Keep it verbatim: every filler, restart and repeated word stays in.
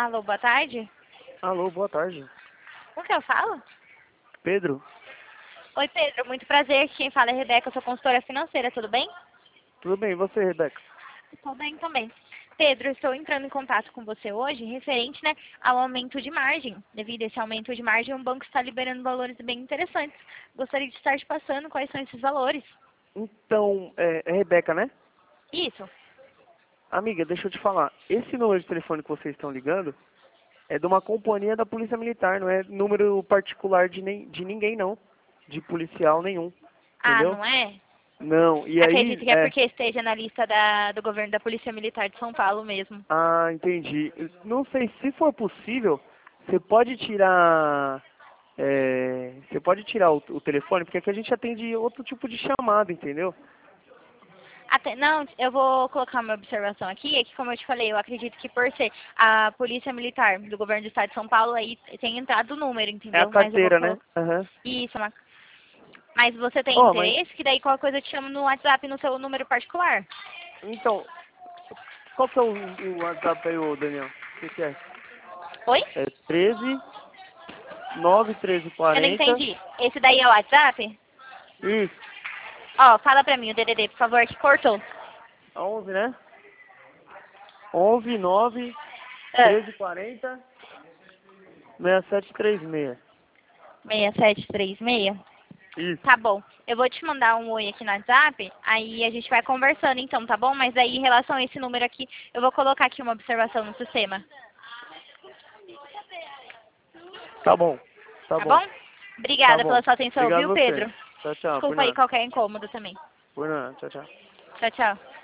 Alô, boa tarde. Alô, boa tarde. Com que eu falo? Pedro? Oi, Pedro. Muito prazer. Quem fala é Rebeca. Eu sou consultora financeira. Tudo bem? Tudo bem, e você, Rebeca? Tudo bem também. Pedro, estou entrando em contato com você hoje referente, né, ao aumento de margem. Devido a esse aumento de margem, o banco está liberando valores bem interessantes. Gostaria de estar te passando quais são esses valores. Então, é, é Rebeca, né? Isso. Amiga, deixa eu te falar. Esse número de telefone que vocês estão ligando é de uma companhia da Polícia Militar, não é número particular de, nem, de ninguém, não. De policial nenhum. Ah, Entendeu? não é? Não, e Acredito aí, que é é... porque esteja na lista da, do governo da Polícia Militar de São Paulo mesmo. Ah, entendi. Não sei, se for possível, você pode tirar... é, você pode tirar o, o telefone, porque aqui a gente atende outro tipo de chamada, entendeu? Até, não, eu vou colocar uma observação aqui, é que como eu te falei, eu acredito que por ser a Polícia Militar do Governo do Estado de São Paulo, aí tem entrado o número, É a entendeu? Mas eu vou carteira, né? colocar. Aham. Isso, mas mas você tem Ó, mas... interesse? Que daí qualquer coisa eu te chamo no WhatsApp no seu número particular. Então, qual que é o, o WhatsApp aí, ô Daniel? O que, que é? Oi? É treze, nove, treze, Eu não quarenta. entendi. Esse daí é o WhatsApp? Isso, Ó, fala pra mim o D D D, por favor, que cortou. onze, né? onze, nove, Ah, treze, quarenta, sessenta e sete, trinta e seis. seis sete três seis. Isso. Tá bom. Eu vou te mandar um oi aqui no WhatsApp, aí a gente vai conversando então, tá bom? Mas aí em relação a esse número aqui, eu vou colocar aqui uma observação no sistema. Tá bom, tá Tá bom, bom? tá Obrigada pela bom. sua atenção, Obrigado viu, a você. Pedro? Tchau, tchau. Por Desculpa aí nada. qualquer incômodo também. Por nada. Tchau, tchau. Tchau, tchau.